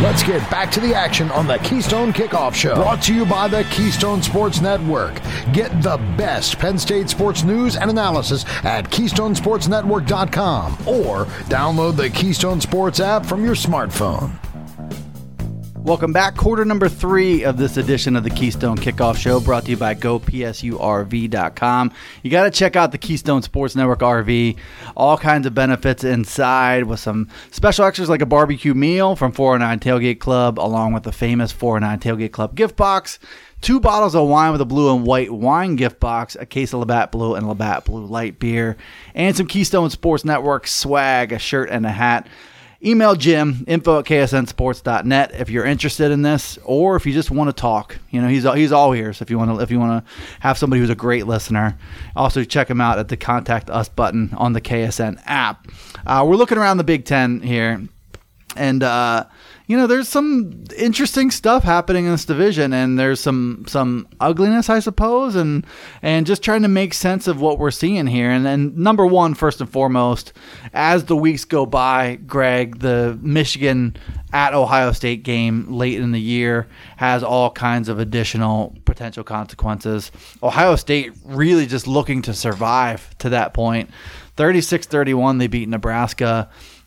Let's get back to the action on the Keystone Kickoff Show. Brought to you by the Keystone Sports Network. Get the best Penn State sports news and analysis at KeystonesportsNetwork.com or download the Keystone Sports app from your smartphone. Welcome back. Quarter number 3 of this edition of the Keystone Kickoff Show, brought to you by GoPSURV.com. You got to check out the Keystone Sports Network RV. All kinds of benefits inside with some special extras like a barbecue meal from 409 Tailgate Club, along with the famous 409 Tailgate Club gift box. 2 bottles of wine with a blue and white wine gift box, a case of Labatt Blue and Labatt Blue light beer, and some Keystone Sports Network swag, a shirt and a hat. Email Jim, info@ksnsports.net if you're interested in this, or if you just want to talk. You know, he's all ears if you want to have somebody who's a great listener. Also, check him out at the Contact Us button on the KSN app. We're looking around the Big Ten here, and there's some interesting stuff happening in this division, and there's some ugliness, I suppose, and just trying to make sense of what we're seeing here. And then number one, first and foremost, as the weeks go by, Greg, the Michigan at Ohio State game late in the year has all kinds of additional potential consequences. Ohio State really just looking to survive to that point. 36-31, they beat Nebraska.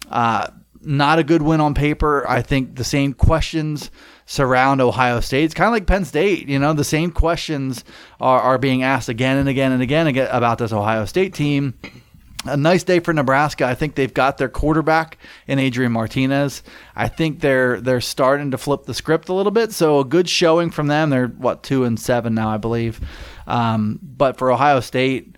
Not a good win on paper. I think the same questions surround Ohio State. It's kind of like Penn State. You know, the same questions are being asked again and again and again about this Ohio State team. A nice day for Nebraska. I think they've got their quarterback in Adrian Martinez. I think they're starting to flip the script a little bit. So a good showing from them. They're 2-7 now, I believe. But for Ohio State,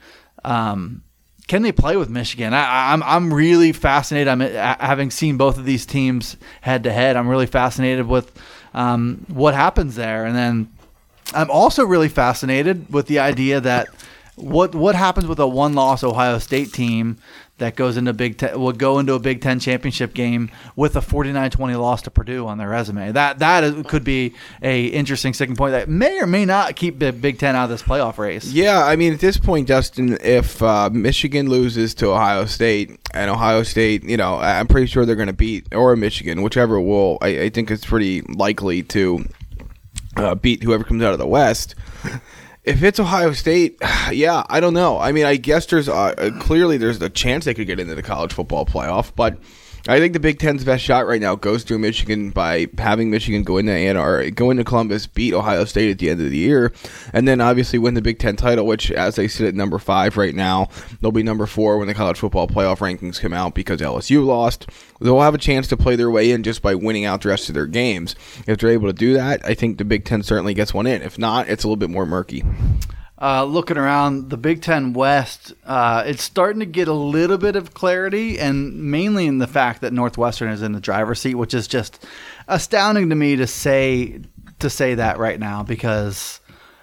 can they play with Michigan? I'm really fascinated. Having seen both of these teams head to head, I'm really fascinated with what happens there. And then I'm also really fascinated with the idea that what happens with a one-loss Ohio State team that goes into will go into a Big Ten championship game with a 49-20 loss to Purdue on their resume. Could be a interesting sticking point that may or may not keep the Big Ten out of this playoff race. Yeah, I mean, at this point, Justin, if Michigan loses to Ohio State, and Ohio State, I'm pretty sure they're going to beat, or Michigan, whichever will, I think it's pretty likely to beat whoever comes out of the West. If it's Ohio State, yeah, I don't know. I mean, I guess there's clearly there's a chance they could get into the college football playoff, but I think the Big Ten's best shot right now goes through Michigan by having Michigan go into Columbus, beat Ohio State at the end of the year, and then obviously win the Big Ten title, which, as they sit at number 5 right now, they'll be number 4 when the college football playoff rankings come out because LSU lost. They'll have a chance to play their way in just by winning out the rest of their games. If they're able to do that, I think the Big Ten certainly gets one in. If not, it's a little bit more murky. Looking around the Big Ten West, it's starting to get a little bit of clarity, and mainly in the fact that Northwestern is in the driver's seat, which is just astounding to me to say that right now, because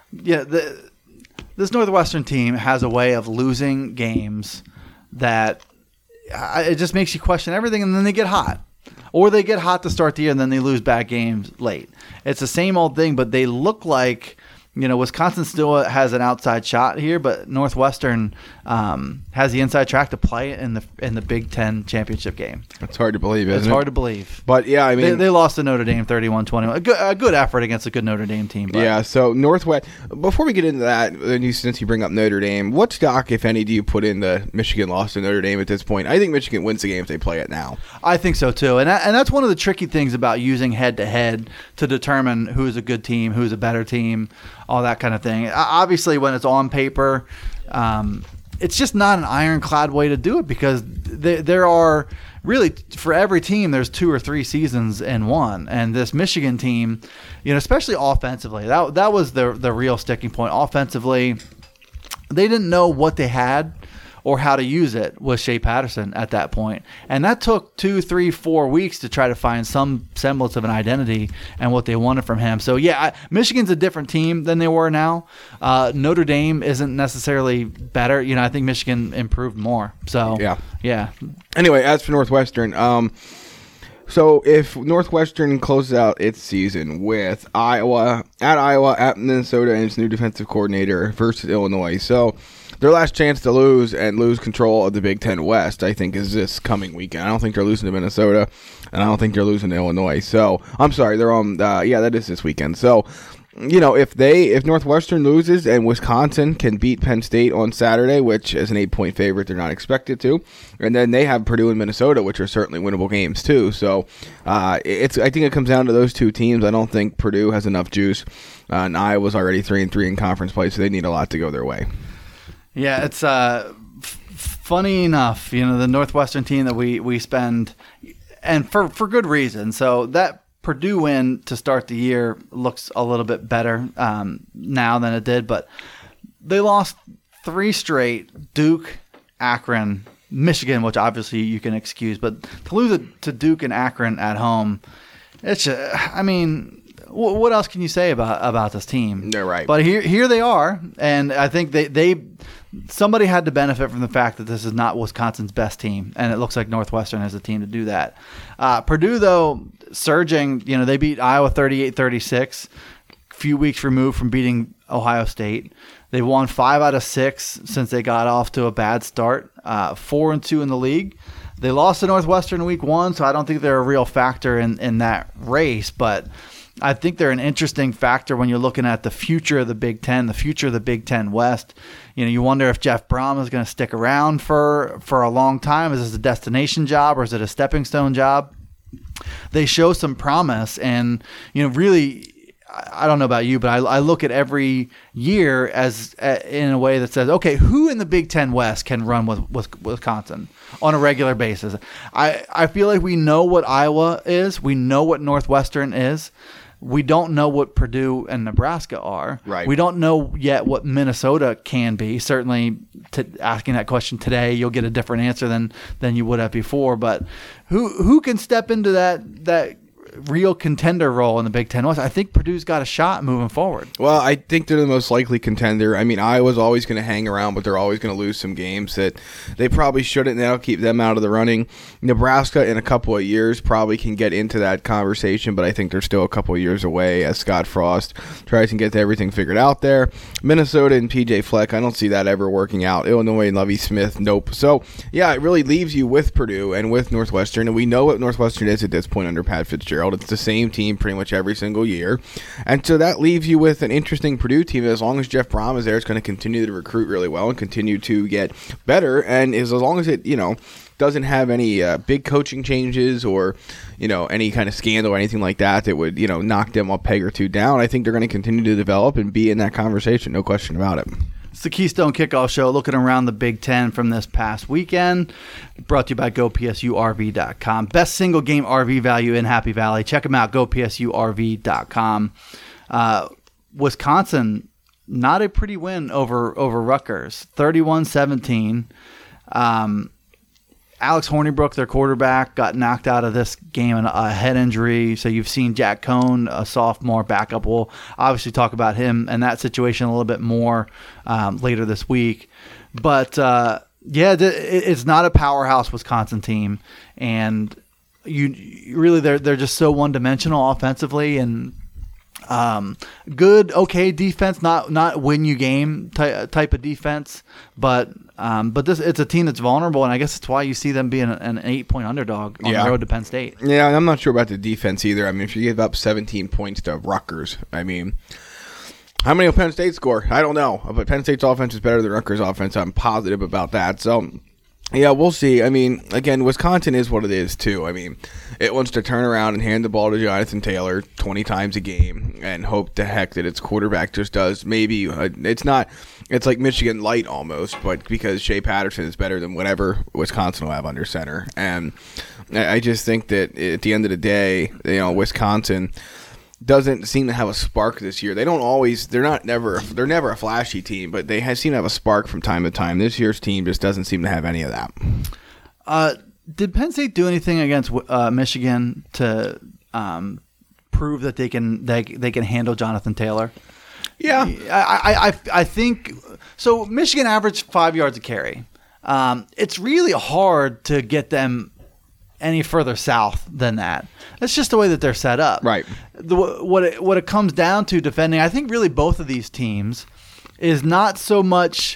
this Northwestern team has a way of losing games that it just makes you question everything, and then they get hot. Or they get hot to start the year, and then they lose bad games late. It's the same old thing, but they look like Wisconsin still has an outside shot here, but Northwestern has the inside track to play in the Big Ten championship game. It's hard to believe, isn't it? It's hard to believe. But yeah, I mean, they lost to Notre Dame 31-21. A good effort against a good Notre Dame team. But. Yeah. So Northwest. Before we get into that, since you bring up Notre Dame, what stock, if any, do you put in the Michigan loss to Notre Dame at this point? I think Michigan wins the game if they play it now. I think so too, and that's one of the tricky things about using head-to-head to determine who's a good team, who's a better team. All that kind of thing. Obviously, when it's on paper, it's just not an ironclad way to do it, because there are really, for every team, there's 2 or 3 seasons in one. And this Michigan team, especially offensively, that was the real sticking point. Offensively, they didn't know what they had or how to use it with Shea Patterson at that point. And that took 2, 3, 4 weeks to try to find some semblance of an identity and what they wanted from him. So, yeah, Michigan's a different team than they were now. Notre Dame isn't necessarily better. I think Michigan improved more. So, yeah. Anyway, as for Northwestern, so if Northwestern closes out its season with Iowa, at Minnesota, and its new defensive coordinator versus Illinois. So their last chance to lose and lose control of the Big Ten West, I think, is this coming weekend. I don't think they're losing to Minnesota, and I don't think they're losing to Illinois. So, I'm sorry, they're on, that is this weekend. So, if Northwestern loses and Wisconsin can beat Penn State on Saturday, which is an 8-point favorite, they're not expected to, and then they have Purdue and Minnesota, which are certainly winnable games too. So I think it comes down to those two teams. I don't think Purdue has enough juice, and Iowa's already 3-3 in conference play, so they need a lot to go their way. Yeah, it's funny enough, the Northwestern team that we spend, and for good reason. So that Purdue win to start the year looks a little bit better now than it did, but they lost 3 straight: Duke, Akron, Michigan, which obviously you can excuse, but to lose to Duke and Akron at home, it's what else can you say about this team? They're right. But here they are, and I think somebody had to benefit from the fact that this is not Wisconsin's best team, and it looks like Northwestern has a team to do that. Purdue, though, surging, they beat Iowa 38-36, a few weeks removed from beating Ohio State. They won 5 out of 6 since they got off to a bad start, 4-2 in the league. They lost to Northwestern in week 1, so I don't think they're a real factor in that race, but I think they're an interesting factor when you're looking at the future of the Big Ten, the future of the Big Ten West. You wonder if Jeff Brom is going to stick around for a long time. Is this a destination job or is it a stepping stone job? They show some promise, and really, I don't know about you, but I look at every year as in a way that says, okay, who in the Big Ten West can run with Wisconsin on a regular basis? I feel like we know what Iowa is. We know what Northwestern is. We don't know what Purdue and Nebraska are. Right. We don't know yet what Minnesota can be. Certainly, asking that question today, you'll get a different answer than you would have before. But who can step into that real contender role in the Big Ten West? I think Purdue's got a shot moving forward. Well, I think they're the most likely contender. I mean, Iowa's always going to hang around, but they're always going to lose some games that they probably shouldn't. That'll keep them out of the running. Nebraska, in a couple of years, probably can get into that conversation, but I think they're still a couple of years away as Scott Frost tries to get everything figured out there. Minnesota and PJ Fleck, I don't see that ever working out. Illinois and Lovie Smith, nope. So, yeah, it really leaves you with Purdue and with Northwestern, and we know what Northwestern is at this point under Pat Fitzgerald. It's the same team pretty much every single year. And so that leaves you with an interesting Purdue team. As long as Jeff Brom is there, it's going to continue to recruit really well and continue to get better. And as long as it, doesn't have any big coaching changes or, any kind of scandal or anything like that would, knock them a peg or two down, I think they're going to continue to develop and be in that conversation. No question about it. It's the Keystone Kickoff Show, looking around the Big Ten from this past weekend. Brought to you by GoPSURV.com. Best single game RV value in Happy Valley. Check them out, GoPSURV.com. Wisconsin, not a pretty win over Rutgers, 31-17. Alex Hornibrook, their quarterback, got knocked out of this game in a head injury. So you've seen Jack Cohn, a sophomore backup. We'll obviously talk about him and that situation a little bit more later this week. But, it's not a powerhouse Wisconsin team. And you really they're just so one-dimensional offensively and good, okay defense, not win you game type of defense, but this it's a team that's vulnerable, and I guess that's why you see them being an 8-point underdog on the road to Penn State. Yeah, and I'm not sure about the defense either. I mean, if you give up 17 points to Rutgers, I mean, how many will Penn State score? I don't know, but Penn State's offense is better than Rutgers' offense. I'm positive about that. So, yeah, we'll see. I mean, again, Wisconsin is what it is, too. I mean, it wants to turn around and hand the ball to Jonathan Taylor 20 times a game and hope to heck that its quarterback just does maybe it's like Michigan light almost, but because Shea Patterson is better than whatever Wisconsin will have under center. And I just think that at the end of the day, Wisconsin doesn't seem to have a spark this year. They're never a flashy team, but they seem to have a spark from time to time. This year's team just doesn't seem to have any of that. Did Penn State do anything against Michigan to prove that they can handle Jonathan Taylor? Yeah, I think so. Michigan averaged 5 yards a carry. It's really hard to get them any further south than that. That's just the way that they're set up. Right. What it comes down to defending, I think really both of these teams, is not so much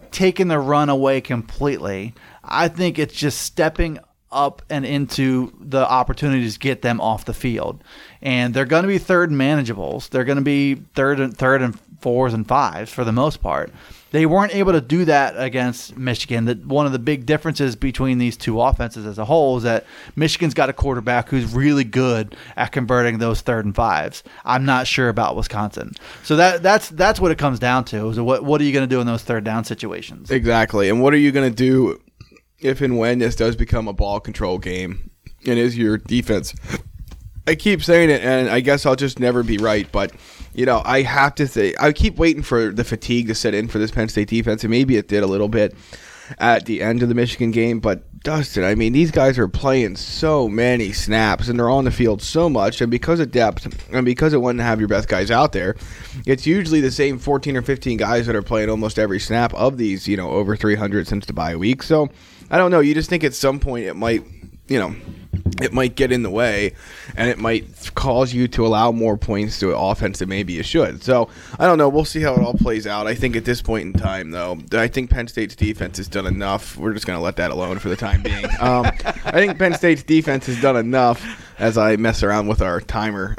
taking the run away completely. I think it's just stepping up and into the opportunities to get them off the field. And they're going to be third and manageables. They're going to be third and fours and fives for the most part. They weren't able to do that against Michigan. One of the big differences between these two offenses as a whole is that Michigan's got a quarterback who's really good at converting those third and fives. I'm not sure about Wisconsin. So that's what it comes down to, is what are you going to do in those third down situations? Exactly. And what are you going to do if and when this does become a ball control game and is your defense? I keep saying it, and I guess I'll just never be right, but I have to say, I keep waiting for the fatigue to set in for this Penn State defense, and maybe it did a little bit at the end of the Michigan game, but Dustin, I mean, these guys are playing so many snaps, and they're on the field so much, and because of depth, and because it wouldn't have your best guys out there, it's usually the same 14 or 15 guys that are playing almost every snap of these, over 300 since the bye week. So, I don't know, you just think at some point it might, it might get in the way, and it might cause you to allow more points to an offense than maybe you should. So, I don't know. We'll see how it all plays out. I think at this point in time, though, I think Penn State's defense has done enough. We're just going to let that alone for the time being. I think Penn State's defense has done enough as I mess around with our timer,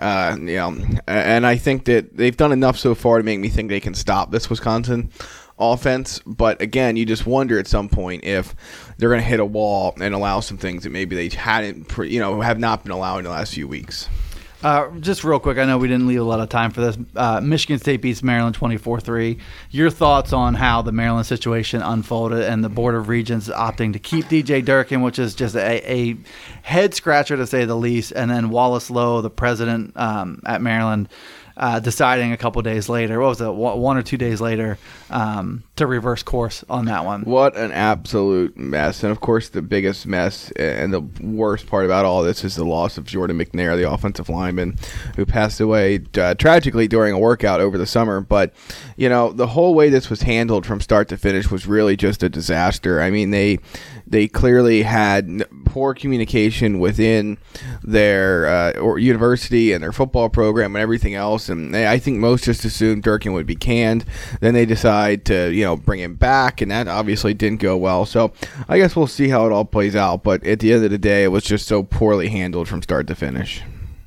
and I think that they've done enough so far to make me think they can stop this Wisconsin offense. But again, you just wonder at some point if they're going to hit a wall and allow some things that maybe they hadn't, have not been allowing the last few weeks. Just real quick, I know we didn't leave a lot of time for this. Michigan State beats Maryland 24-3. Your thoughts on how the Maryland situation unfolded and the Board of Regents opting to keep DJ Durkin, which is just a head scratcher to say the least, and then Wallace Lowe, the president at Maryland, deciding a couple days later, 1 or 2 days later, to reverse course on that one. What an absolute mess. And, of course, the biggest mess and the worst part about all this is the loss of Jordan McNair, the offensive lineman, who passed away tragically during a workout over the summer. But, the whole way this was handled from start to finish was really just a disaster. I mean, they clearly had poor communication within their university and their football program and everything else. And I think most just assumed Durkin would be canned. Then they decide to, bring him back, and that obviously didn't go well. So I guess we'll see how it all plays out. But at the end of the day, it was just so poorly handled from start to finish.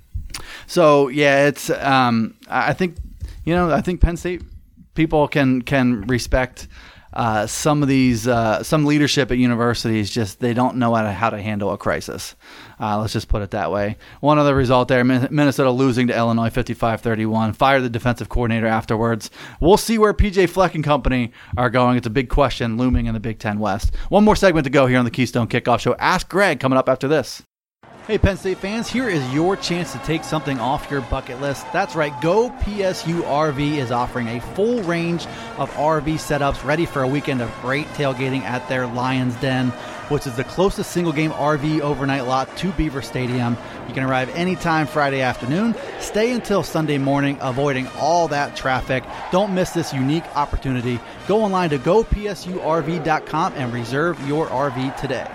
So, yeah, it's I think Penn State people can respect some of these some leadership at universities. Just they don't know how to handle a crisis. Let's just put it that way. One other result there, Minnesota losing to Illinois 55-31. Fired the defensive coordinator afterwards. We'll see where PJ Fleck and company are going. It's a big question looming in the Big Ten West. One more segment to go here on the Keystone Kickoff Show. Ask Greg coming up after this. Hey, Penn State fans, here is your chance to take something off your bucket list. That's right, Go PSU RV is offering a full range of RV setups ready for a weekend of great tailgating at their Lions Den, which is the closest single-game RV overnight lot to Beaver Stadium. You can arrive anytime Friday afternoon, stay until Sunday morning, avoiding all that traffic. Don't miss this unique opportunity. Go online to gopsurv.com and reserve your RV today.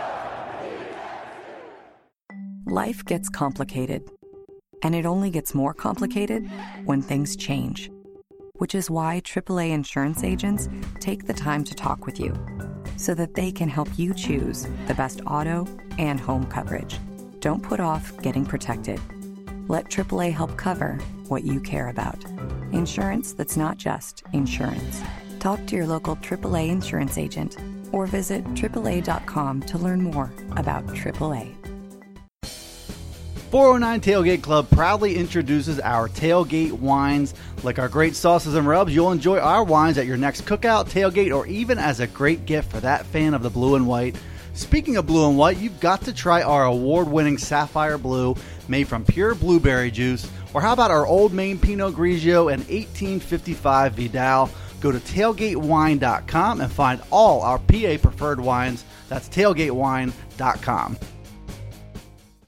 Life gets complicated, and it only gets more complicated when things change, which is why AAA insurance agents take the time to talk with you so that they can help you choose the best auto and home coverage. Don't put off getting protected. Let AAA help cover what you care about. Insurance that's not just insurance. Talk to your local AAA insurance agent or visit AAA.com to learn more about AAA. 409 Tailgate Club proudly introduces our tailgate wines. Like our great sauces and rubs, you'll enjoy our wines at your next cookout, tailgate, or even as a great gift for that fan of the blue and white. Speaking of blue and white, you've got to try our award-winning Sapphire Blue made from pure blueberry juice. Or how about our Old Main Pinot Grigio and 1855 Vidal? Go to tailgatewine.com and find all our PA preferred wines. That's tailgatewine.com.